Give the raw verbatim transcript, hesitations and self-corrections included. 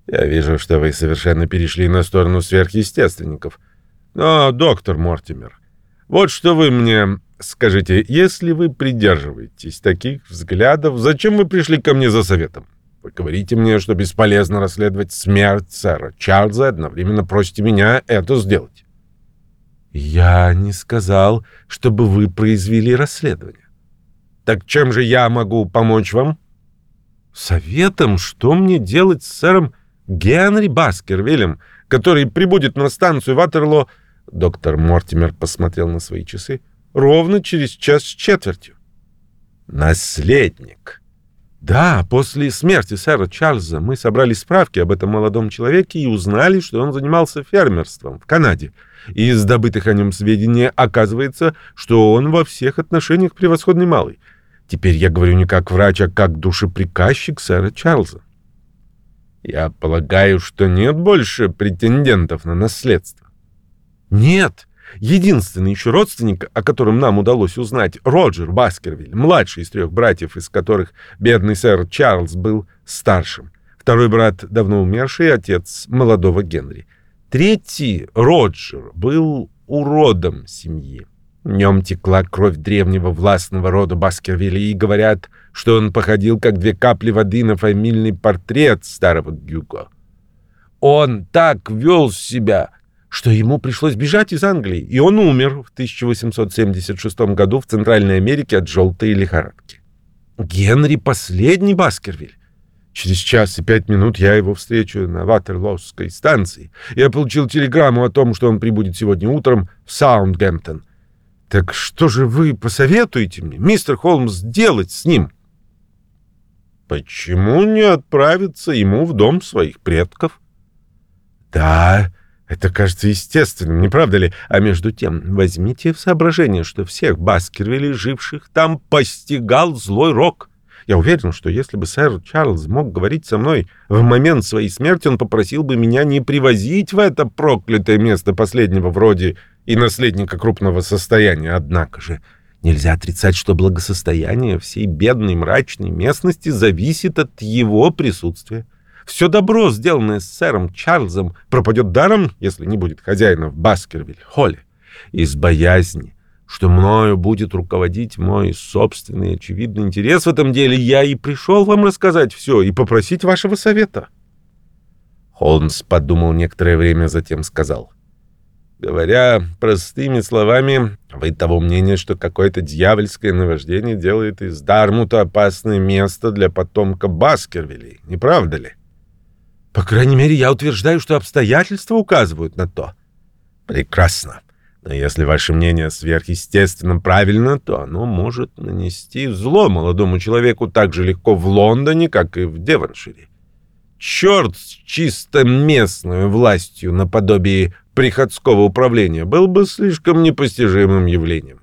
Я вижу, что вы совершенно перешли на сторону сверхъестественников. Но, доктор Мортимер, вот что вы мне скажите, если вы придерживаетесь таких взглядов, зачем вы пришли ко мне за советом? Вы говорите мне, что бесполезно расследовать смерть сэра Чарльза, и одновременно просите меня это сделать. Я не сказал, чтобы вы произвели расследование. Так чем же я могу помочь вам? Советом, что мне делать с сэром Генри Баскервиллем, который прибудет на станцию Ватерлоо. Доктор Мортимер посмотрел на свои часы. Ровно через час с четвертью. Наследник. Да, после смерти сэра Чарльза мы собрали справки об этом молодом человеке и узнали, что он занимался фермерством в Канаде. И из добытых о нем сведений оказывается, что он во всех отношениях превосходный малый. Теперь я говорю не как врач, а как душеприказчик сэра Чарльза. Я полагаю, что нет больше претендентов на наследство. Нет. Единственный еще родственник, о котором нам удалось узнать, Роджер Баскервиль, младший из трех братьев, из которых бедный сэр Чарльз был старшим. Второй брат, давно умерший, отец молодого Генри. Третий, Роджер, был уродом семьи. В нем текла кровь древнего властного рода Баскервилей, и говорят, что он походил, как две капли воды, на фамильный портрет старого Гюго. Он так вел себя, что ему пришлось бежать из Англии, и он умер в тысяча восемьсот семьдесят шестом году в Центральной Америке от желтой лихорадки. Генри — последний Баскервиль. Через час и пять минут я его встречу на Ватерлоовской станции. Я получил телеграмму о том, что он прибудет сегодня утром в Саундгемптон. Так что же вы посоветуете мне, мистер Холмс, делать с ним? Почему не отправиться ему в дом своих предков? Да, это кажется естественным, не правда ли? А между тем, возьмите в соображение, что всех Баскервилей, живших там, постигал злой рок. Я уверен, что если бы сэр Чарльз мог говорить со мной в момент своей смерти, он попросил бы меня не привозить в это проклятое место последнего вроде и наследника крупного состояния. Однако же нельзя отрицать, что благосостояние всей бедной мрачной местности зависит от его присутствия. Все добро, сделанное с сэром Чарльзом, пропадет даром, если не будет хозяина в Баскервиль-холле. Из боязни, что мною будет руководить мой собственный очевидный интерес в этом деле, я и пришел вам рассказать все и попросить вашего совета. Холмс подумал некоторое время, затем сказал: говоря простыми словами, вы того мнения, что какое-то дьявольское наваждение делает из Дармута опасное место для потомка Баскервилей, не правда ли? По крайней мере, я утверждаю, что обстоятельства указывают на то. Прекрасно. Но если ваше мнение сверхъестественно правильно, то оно может нанести зло молодому человеку так же легко в Лондоне, как и в Девоншире. Черт с чисто местной властью наподобие приходского управления был бы слишком непостижимым явлением.